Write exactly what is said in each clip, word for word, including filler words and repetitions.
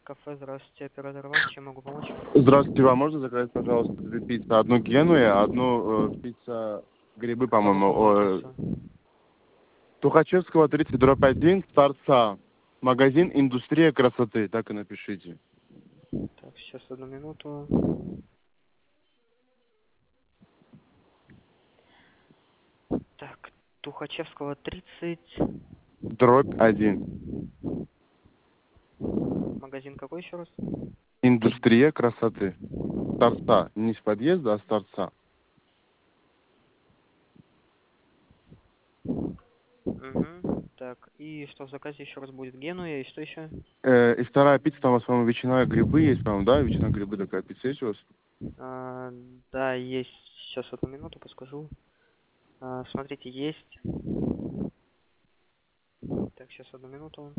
кафе, здравствуйте, оператор Иван, чем могу помочь? Здравствуйте, вам можно заказать, пожалуйста, две пиццы? Одну Генуя, одну э, пицца грибы, По по-моему. какому Э, адресу? Тухачевского, тридцать, дробь один, торца. Магазин «Индустрия красоты», так и напишите. Так, сейчас одну минуту. Так, Тухачевского тридцать. Дробь один. Магазин какой еще раз? «Индустрия красоты». Торца. Не с подъезда, а с торца. Угу. Так, и что в заказе еще раз будет? Генуя и что еще? Э, и вторая пицца, там у вас, по-моему, ветчина и грибы есть, по-моему, да? Ветчина и грибы, такая пицца есть у вас? А, да, есть. Сейчас одну минуту подскажу. А, смотрите, есть. Так, сейчас одну минуту.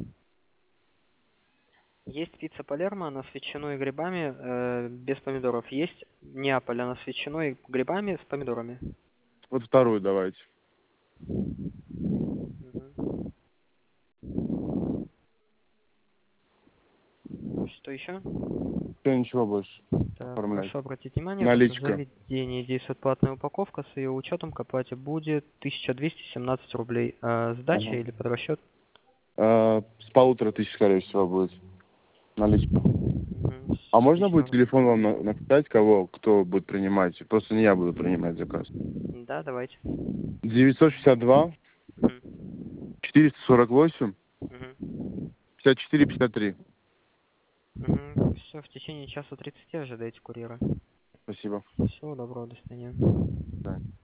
Есть пицца Палермо, она с ветчиной и грибами, э, без помидоров. Есть Неаполь, она с ветчиной и грибами, с помидорами. Вот вторую давайте. Мгм. Что еще? Все, ничего больше. Так, Оформлять. прошу обратить внимание, то, что в Наличка. заведении действует платная упаковка, с ее учетом к оплате будет тысяча двести семнадцать рублей. А сдача Ага. или под расчет? Э, с полутора тысяч, скорее всего, будет наличка. Мгм, А с можно будет личного. телефон вам на- написать, кого, кто будет принимать? Просто не я буду принимать заказ. Да, давайте. девятьсот шестьдесят два, Мгм. четыреста сорок восемь, Мгм. пятьдесят четыре пятьдесят три. Мгм. Все, в течение часа тридцати ожидайте курьера. Спасибо. Всего доброго, до свидания. Да.